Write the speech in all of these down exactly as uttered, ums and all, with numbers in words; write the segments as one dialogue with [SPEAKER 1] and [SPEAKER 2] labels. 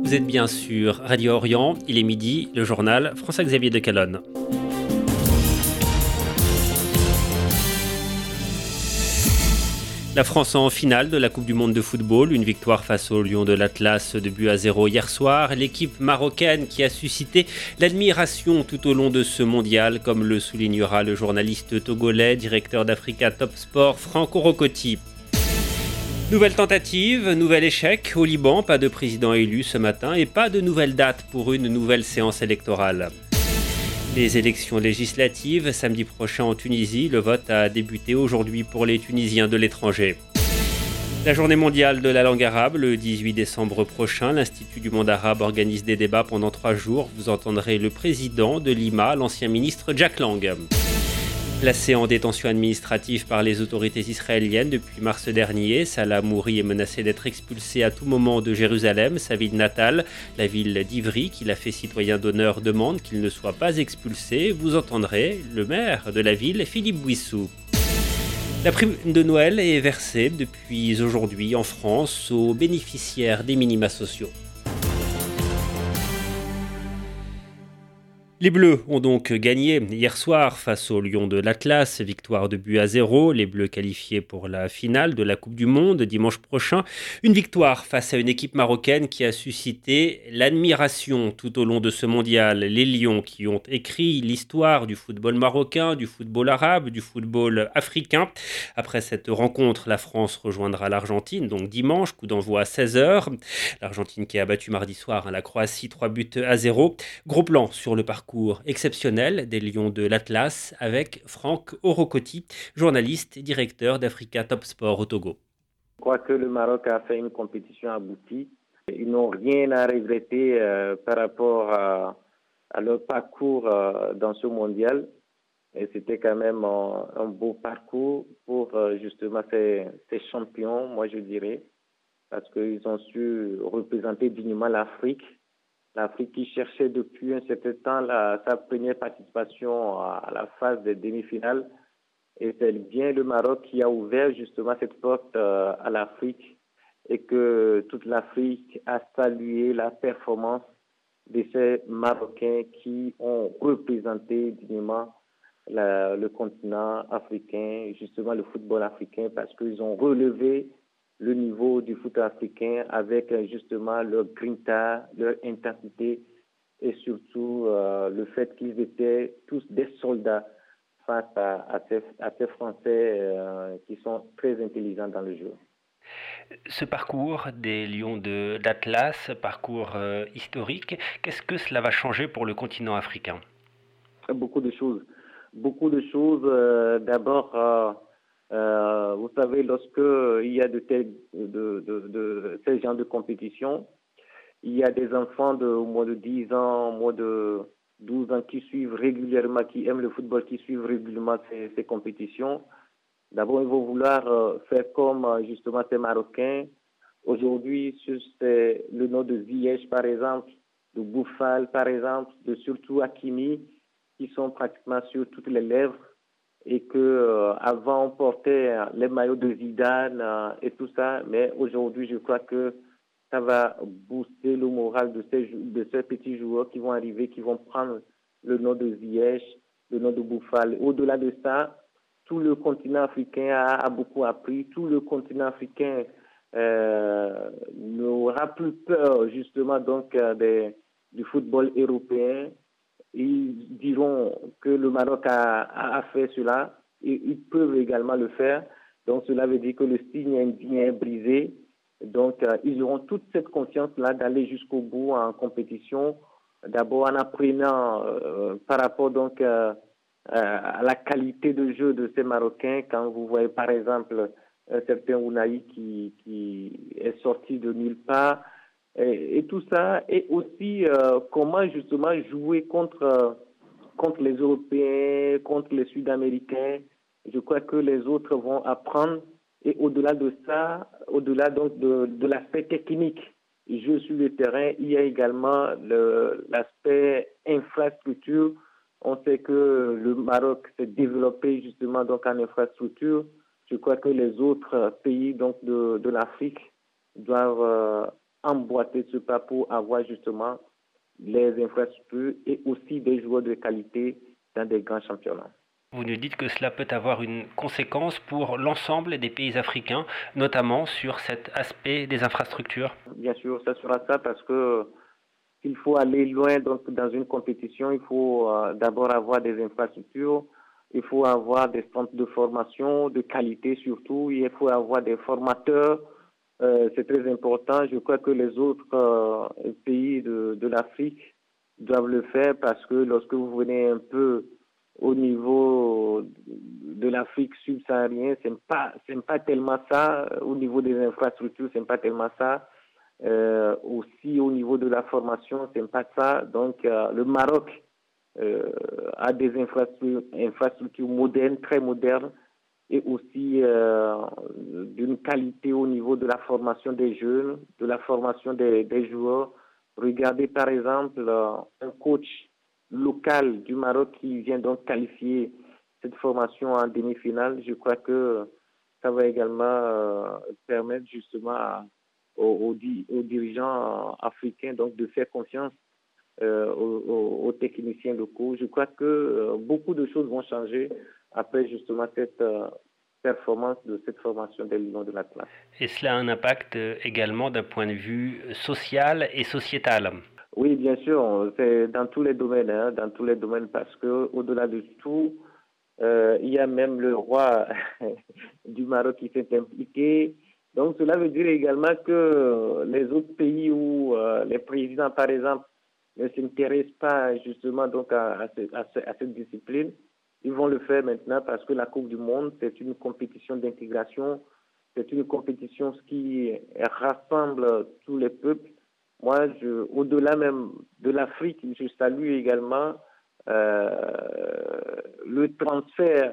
[SPEAKER 1] Vous êtes bien sur Radio Orient, il est midi, le journal François-Xavier de Calonne. La France en finale de la Coupe du Monde de football, une victoire face aux Lions de l'Atlas de but à zéro hier soir. L'équipe marocaine qui a suscité l'admiration tout au long de ce mondial, comme le soulignera le journaliste togolais, directeur d'Africa Top Sport, Franck Orokotti. Nouvelle tentative, nouvel échec au Liban, pas de président élu ce matin et pas de nouvelle date pour une nouvelle séance électorale. Les élections législatives, samedi prochain en Tunisie, le vote a débuté aujourd'hui pour les Tunisiens de l'étranger. La journée mondiale de la langue arabe, le dix-huit décembre prochain, l'Institut du monde arabe organise des débats pendant trois jours. Vous entendrez le président de l'I M A, l'ancien ministre Jack Lang. Placé en détention administrative par les autorités israéliennes depuis mars dernier, Salah Hamouri est menacé d'être expulsé à tout moment de Jérusalem, sa ville natale. La ville d'Ivry, qui l'a fait citoyen d'honneur, demande qu'il ne soit pas expulsé. Vous entendrez le maire de la ville, Philippe Bouissou. La prime de Noël est versée depuis aujourd'hui en France aux bénéficiaires des minima sociaux. Les Bleus ont donc gagné hier soir face aux Lions de l'Atlas, victoire de but à zéro. Les Bleus qualifiés pour la finale de la Coupe du Monde dimanche prochain. Une victoire face à une équipe marocaine qui a suscité l'admiration tout au long de ce mondial. Les Lions qui ont écrit l'histoire du football marocain, du football arabe, du football africain. Après cette rencontre, la France rejoindra l'Argentine, donc dimanche, coup d'envoi à seize heures. L'Argentine qui a battu mardi soir hein, la Croatie, trois buts à zéro. Gros plan sur le parcours exceptionnel des Lions de l'Atlas avec Franck Orokotti, journaliste et directeur d'Africa Top Sport au Togo.
[SPEAKER 2] Je crois que le Maroc a fait une compétition aboutie. Ils n'ont rien à regretter euh, par rapport à, à leur parcours euh, dans ce mondial. Et c'était quand même un, un beau parcours pour euh, justement ces, ces champions, moi je dirais, parce qu'ils ont su représenter dignement l'Afrique. L'Afrique qui cherchait depuis un certain temps la, sa première participation à la phase des demi-finales. Et c'est bien le Maroc qui a ouvert justement cette porte euh, à l'Afrique et que toute l'Afrique a salué la performance de ces Marocains qui ont représenté dignement la, le continent africain, justement le football africain, parce qu'ils ont relevé le niveau du foot africain avec justement leur grinta, leur intensité et surtout euh, le fait qu'ils étaient tous des soldats face à, à, ces, à ces Français euh, qui sont très intelligents dans le jeu.
[SPEAKER 1] Ce parcours des Lions de, d'Atlas, parcours euh, historique, qu'est-ce que cela va changer pour le continent africain ?
[SPEAKER 2] Beaucoup de choses. Beaucoup de choses. Euh, d'abord, euh, Euh, vous savez, lorsque il y a de, tels, de, de, de ces genres de compétition, il y a des enfants de moins de dix ans, moins de douze ans qui suivent régulièrement, qui aiment le football, qui suivent régulièrement ces, ces compétitions. D'abord, ils vont vouloir euh, faire comme euh, justement ces Marocains. Aujourd'hui, sur ces, le nom de Ziyech, par exemple, de Bouffal, par exemple, de surtout Hakimi, qui sont pratiquement sur toutes les lèvres. Et que euh, avant on portait euh, les maillots de Zidane euh, et tout ça, mais aujourd'hui je crois que ça va booster le moral de ces de ces petits joueurs qui vont arriver, qui vont prendre le nom de Ziyech, le nom de Bouffal. Au-delà de ça, tout le continent africain a, a beaucoup appris, tout le continent africain euh, n'aura plus peur justement donc euh, des, du football européen. Ils diront que le Maroc a, a fait cela et ils peuvent également le faire. Donc cela veut dire que le signe indien est brisé. Donc euh, ils auront toute cette confiance-là d'aller jusqu'au bout en compétition. D'abord en apprenant euh, par rapport donc euh, à la qualité de jeu de ces Marocains. Quand vous voyez par exemple un certain Ounahi qui, qui est sorti de nulle part. Et, et tout ça, et aussi euh, comment justement jouer contre, euh, contre les Européens, contre les Sud-Américains. Je crois que les autres vont apprendre. Et au-delà de ça, au-delà donc de, de l'aspect technique, jeu sur le terrain, il y a également le, l'aspect infrastructure. On sait que le Maroc s'est développé justement donc en infrastructure. Je crois que les autres pays donc de, de l'Afrique doivent euh, emboîter ce pas pour avoir justement les infrastructures et aussi des joueurs de qualité dans des grands championnats.
[SPEAKER 1] Vous nous dites que cela peut avoir une conséquence pour l'ensemble des pays africains, notamment sur cet aspect des infrastructures.
[SPEAKER 2] Bien sûr, ça sera ça parce que s'il faut aller loin donc, dans une compétition, il faut euh, d'abord avoir des infrastructures, il faut avoir des centres de formation, de qualité surtout, il faut avoir des formateurs, euh, c'est très important. Je crois que les autres euh, pays de, de l'Afrique doivent le faire parce que lorsque vous venez un peu au niveau de l'Afrique subsaharienne, c'est pas c'est pas tellement ça. Au niveau des infrastructures, c'est pas tellement ça. Euh, aussi au niveau de la formation, c'est pas ça. Donc euh, le Maroc euh, a des infrastructures, infrastructures modernes, très modernes, et aussi euh, d'une qualité au niveau de la formation des jeunes, de la formation des, des joueurs. Regardez par exemple euh, un coach local du Maroc qui vient donc qualifier cette formation en demi-finale. Je crois que ça va également euh, permettre justement à, aux, aux, aux, dirigeants africains donc de faire confiance euh, aux, aux techniciens locaux. Je crois que euh, beaucoup de choses vont changer après justement cette euh, performance de cette formation des Lions de l'Atlas.
[SPEAKER 1] Et cela a un impact également d'un point de vue social et sociétal.
[SPEAKER 2] Oui, bien sûr, c'est dans tous les domaines, hein, dans tous les domaines, parce que au-delà de tout, euh, il y a même le roi du Maroc qui s'est impliqué. Donc cela veut dire également que les autres pays où euh, les présidents, par exemple, ne s'intéressent pas justement donc à, à, ce, à, ce, à cette discipline, ils vont le faire maintenant parce que la Coupe du Monde, c'est une compétition d'intégration, c'est une compétition qui rassemble tous les peuples. Moi, je, au-delà même de l'Afrique, je salue également euh, le transfert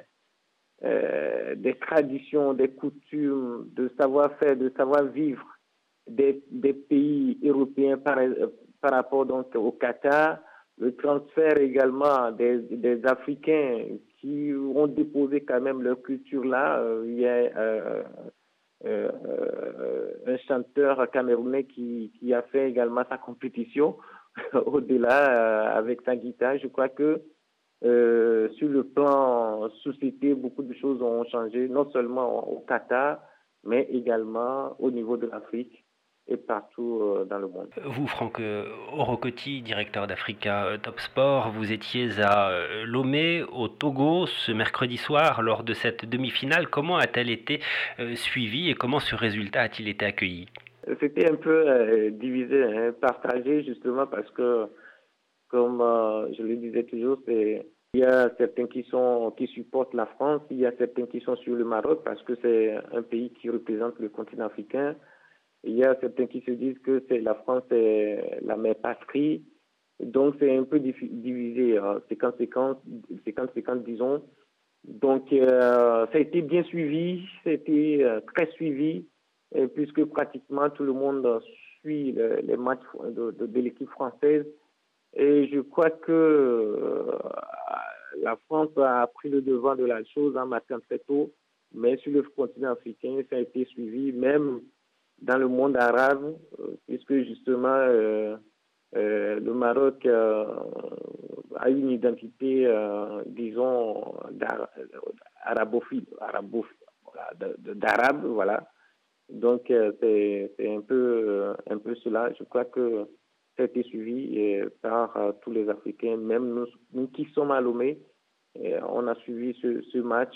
[SPEAKER 2] euh, des traditions, des coutumes, de savoir-faire, de savoir-vivre des, des pays européens par, par rapport donc au Qatar, le transfert également des, des Africains qui ont déposé quand même leur culture là. Euh, il y a euh, Euh, euh, un chanteur camerounais qui, qui a fait également sa compétition au-delà euh, avec sa guitare. Je crois que euh, sur le plan société, beaucoup de choses ont changé, non seulement au Qatar, mais également au niveau de l'Afrique et partout euh, dans le monde.
[SPEAKER 1] Vous, Franck Orokotti, directeur d'Africa Top Sport, vous étiez à Lomé, au Togo, ce mercredi soir, lors de cette demi-finale. Comment a-t-elle été euh, suivie et comment ce résultat a-t-il été accueilli?
[SPEAKER 2] C'était un peu euh, divisé, hein, partagé justement parce que, comme euh, je le disais toujours, c'est il y a certains qui sont qui supportent la France, il y a certains qui sont sur le Maroc parce que c'est un pays qui représente le continent africain. Il y a certains qui se disent que c'est la France est la mère patrie. Donc c'est un peu divisé, hein, cinquante cinquante, cinquante cinquante disons. Donc euh, ça a été bien suivi, ça a été euh, très suivi, et puisque pratiquement tout le monde suit le, les matchs de, de, de l'équipe française. Et je crois que euh, la France a pris le devant de la chose en marquant très tôt, mais sur le continent africain, ça a été suivi, même dans le monde arabe, euh, puisque justement euh, euh, le Maroc euh, a une identité, euh, disons, arabophile, arabophile voilà, d'arabe, voilà. Donc euh, c'est, c'est un peu, euh, un peu cela. Je crois que ça a été suivi euh, par euh, tous les Africains, même nous, nous qui sommes à Lomé, euh, on a suivi ce, ce match.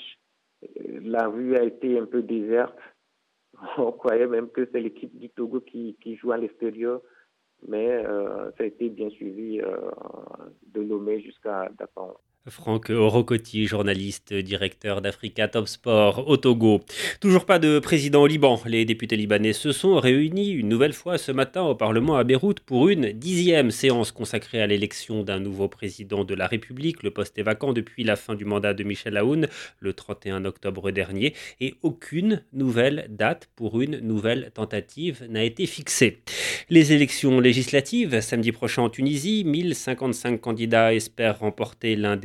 [SPEAKER 2] La rue a été un peu déserte. On croyait même que c'est l'équipe du Togo qui, qui joue à l'extérieur, mais euh, ça a été bien suivi euh, de Lomé jusqu'à Dakar.
[SPEAKER 1] Franck Orokotti, journaliste, directeur d'Africa Top Sport au Togo. Toujours pas de président au Liban. Les députés libanais se sont réunis une nouvelle fois ce matin au Parlement à Beyrouth pour une dixième séance consacrée à l'élection d'un nouveau président de la République. Le poste est vacant depuis la fin du mandat de Michel Aoun, le trente et un octobre dernier, et aucune nouvelle date pour une nouvelle tentative n'a été fixée. Les élections législatives, samedi prochain en Tunisie, mille cinquante-cinq candidats espèrent remporter l'un des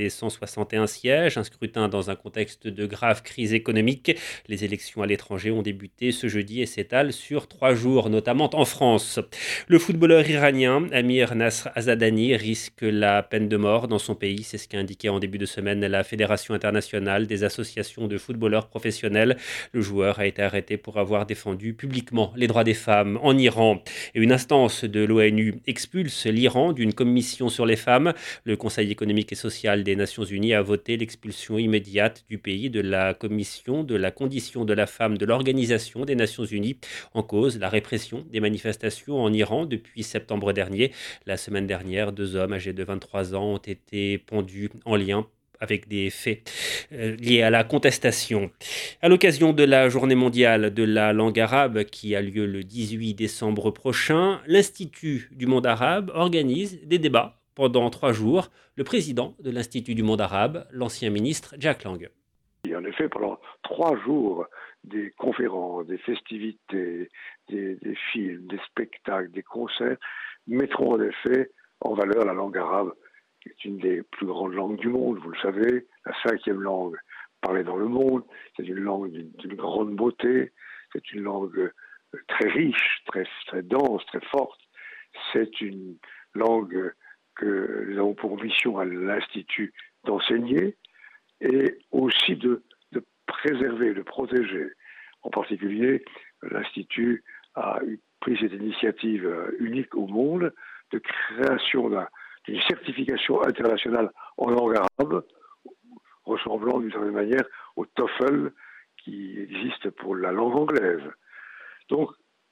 [SPEAKER 1] ses cent soixante et un sièges, un scrutin dans un contexte de grave crise économique. Les élections à l'étranger ont débuté ce jeudi et s'étalent sur trois jours, notamment en France. Le footballeur iranien Amir Nasr Azadani risque la peine de mort dans son pays. C'est ce qu'a indiqué en début de semaine la Fédération internationale des associations de footballeurs professionnels. Le joueur a été arrêté pour avoir défendu publiquement les droits des femmes en Iran. Et une instance de l'ONU expulse l'Iran d'une commission sur les femmes. Le Conseil économique et social des Nations unies a voté l'expulsion immédiate du pays de la commission de la condition de la femme de l'Organisation des Nations unies. En cause, la répression des manifestations en Iran depuis septembre dernier. La semaine dernière, deux hommes âgés de vingt-trois ans ont été pendus en lien avec des faits euh, liés à la contestation. À l'occasion de la journée mondiale de la langue arabe qui a lieu le dix-huit décembre prochain, l'Institut du monde arabe organise des débats pendant trois jours. Le président de l'Institut du monde arabe, l'ancien ministre Jack Lang.
[SPEAKER 3] En effet, pendant trois jours, des conférences, des festivités, des, des films, des spectacles, des concerts mettront en effet en valeur la langue arabe, qui est une des plus grandes langues du monde, vous le savez, la cinquième langue parlée dans le monde. C'est une langue d'une, d'une grande beauté, c'est une langue très riche, très, très dense, très forte. C'est une langue que nous avons pour mission à l'Institut d'enseigner et aussi de, de préserver, de protéger. En particulier, l'Institut a pris cette initiative unique au monde de création d'un, d'une certification internationale en langue arabe, ressemblant d'une certaine manière au TOEFL qui existe pour la langue anglaise. Donc,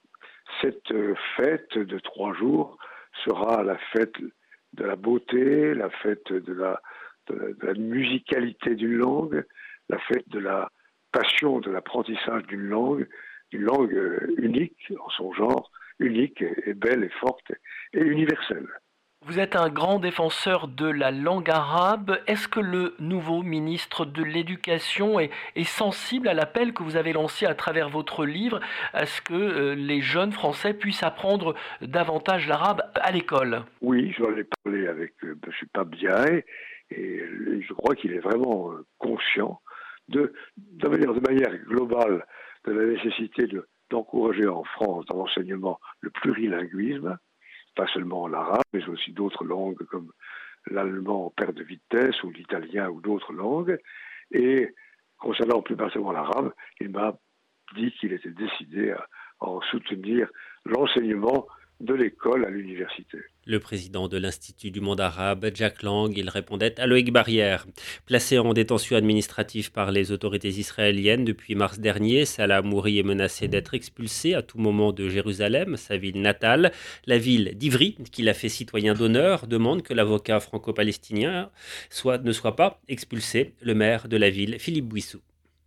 [SPEAKER 3] cette fête de trois jours sera la fête de la beauté, la fête de la De la, de la musicalité d'une langue, la fête de la passion de l'apprentissage d'une langue, d'une langue unique en son genre, unique et belle et forte et universelle.
[SPEAKER 4] Vous êtes un grand défenseur de la langue arabe. Est-ce que le nouveau ministre de l'Éducation est, est sensible à l'appel que vous avez lancé à travers votre livre, à ce que euh, les jeunes Français puissent apprendre davantage l'arabe à l'école?
[SPEAKER 3] Oui, j'en ai parlé avec euh, M. Pape-Diaye et je crois qu'il est vraiment euh, conscient de, de manière, de manière globale de la nécessité de, d'encourager en France dans l'enseignement le plurilinguisme, pas seulement l'arabe, mais aussi d'autres langues comme l'allemand en perte de vitesse ou l'italien ou d'autres langues. Et concernant plus particulièrement l'arabe, il m'a dit qu'il était décidé à en soutenir l'enseignement de l'école à l'université.
[SPEAKER 1] Le président de l'Institut du monde arabe, Jack Lang, il répondait à Loïc Barrière. Placé en détention administrative par les autorités israéliennes depuis mars dernier, Salah Hamouri est menacé d'être expulsé à tout moment de Jérusalem, sa ville natale. La ville d'Ivry, qu'il a fait citoyen d'honneur, demande que l'avocat franco-palestinien soit, ne soit pas expulsé. Le maire de la ville, Philippe Bouissou.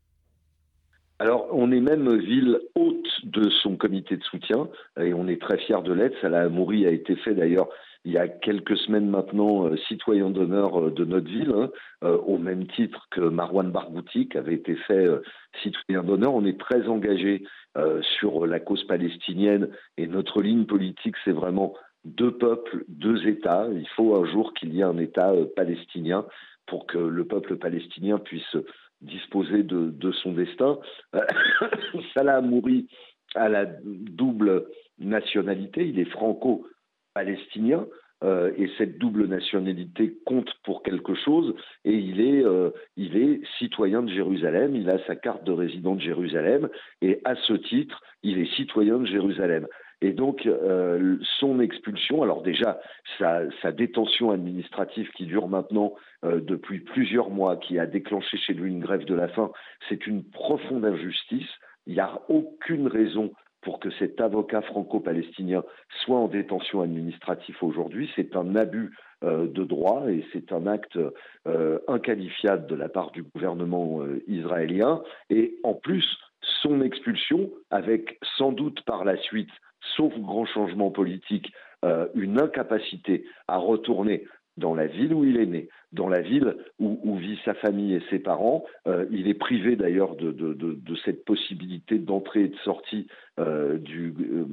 [SPEAKER 5] Alors, on est même ville hôte de son comité de soutien et on est très fiers de l'être. Salah Hamouri a été fait d'ailleurs il y a quelques semaines maintenant euh, citoyen d'honneur euh, de notre ville, hein, euh, au même titre que Marwan Barghouti qui avait été fait euh, citoyen d'honneur. On est très engagé euh, sur la cause palestinienne et notre ligne politique, c'est vraiment deux peuples, deux États. Il faut un jour qu'il y ait un État euh, palestinien pour que le peuple palestinien puisse disposer de, de son destin. Salah Hamouri a la double nationalité, il est franco-palestinien, euh, et cette double nationalité compte pour quelque chose, et il est, euh, il est citoyen de Jérusalem, il a sa carte de résident de Jérusalem, et à ce titre, il est citoyen de Jérusalem. Et donc, euh, son expulsion, alors déjà, sa, sa détention administrative qui dure maintenant euh, depuis plusieurs mois, qui a déclenché chez lui une grève de la faim, c'est une profonde injustice. Il n'y a aucune raison pour que cet avocat franco-palestinien soit en détention administrative aujourd'hui. C'est un abus euh, de droit et c'est un acte euh, inqualifiable de la part du gouvernement euh, israélien. Et en plus, son expulsion, avec sans doute par la suite, sauf grand changement politique, euh, une incapacité à retourner dans la ville où il est né, dans la ville où, où vit sa famille et ses parents. Euh, il est privé d'ailleurs de, de, de, de cette possibilité d'entrée et de sortie euh, du,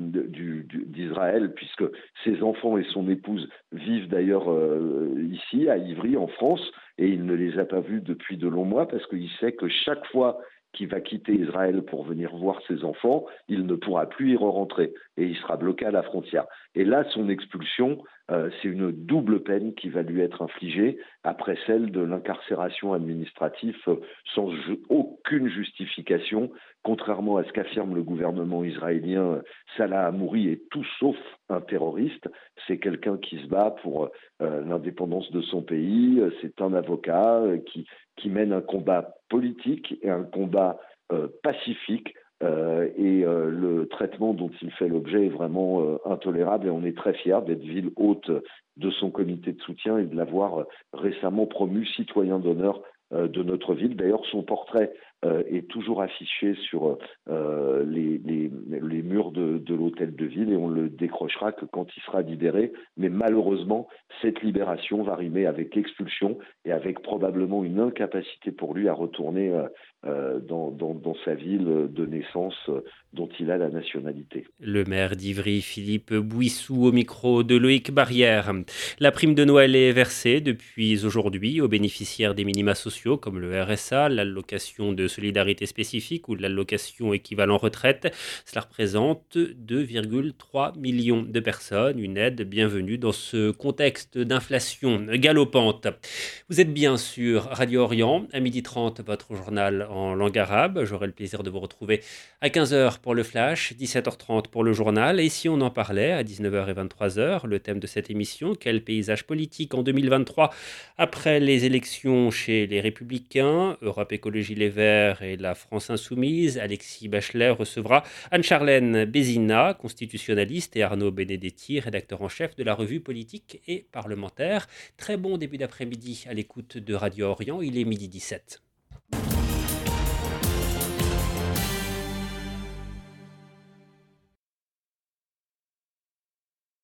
[SPEAKER 5] du, du, d'Israël, puisque ses enfants et son épouse vivent d'ailleurs euh, ici, à Ivry, en France, et il ne les a pas vus depuis de longs mois, parce qu'il sait que chaque fois qu'il va quitter Israël pour venir voir ses enfants, il ne pourra plus y re-rentrer et il sera bloqué à la frontière. Et là, son expulsion, euh, c'est une double peine qui va lui être infligée après celle de l'incarcération administrative euh, sans ju- aucune justification, contrairement à ce qu'affirme le gouvernement israélien. Salah Hamouri est tout sauf un terroriste, c'est quelqu'un qui se bat pour euh, l'indépendance de son pays, c'est un avocat euh, qui qui mène un combat politique et un combat euh, pacifique. Euh, et euh, le traitement dont il fait l'objet est vraiment euh, intolérable et on est très fiers d'être ville hôte de son comité de soutien et de l'avoir euh, récemment promu citoyen d'honneur euh, de notre ville. D'ailleurs, son portrait euh, est toujours affiché sur euh, les, les, les murs de, de l'hôtel de ville et on le décrochera que quand il sera libéré. Mais malheureusement, cette libération va rimer avec expulsion et avec probablement une incapacité pour lui à retourner euh, euh, dans, dans, dans sa ville de naissance euh, dont il a la nationalité.
[SPEAKER 1] Le maire d'Ivry, Philippe Bouissou, au micro de Loïc Barrière. La prime de Noël est versée depuis aujourd'hui aux bénéficiaires des minima sociaux comme le R S A, l'allocation de solidarité spécifique ou l'allocation équivalent retraite. Cela représente deux virgule trois millions de personnes, une aide bienvenue dans ce contexte d'inflation galopante. Vous êtes bien sur Radio Orient, à midi trente, votre journal en langue arabe. J'aurai le plaisir de vous retrouver à quinze heures pour le flash, dix-sept heures trente pour le journal. Et si on en parlait à dix-neuf heures et vingt-trois heures, le thème de cette émission, quel paysage politique en deux mille vingt-trois après les élections chez les Républicains, Europe Écologie Les Verts et la France Insoumise. Alexis Bachelet recevra Anne-Charlène Bézina, constitutionnaliste, et Arnaud Benedetti, rédacteur en chef de la revue politique et parlementaire. Très bon début d'après-midi à l'écoute de Radio Orient, il est midi dix-sept.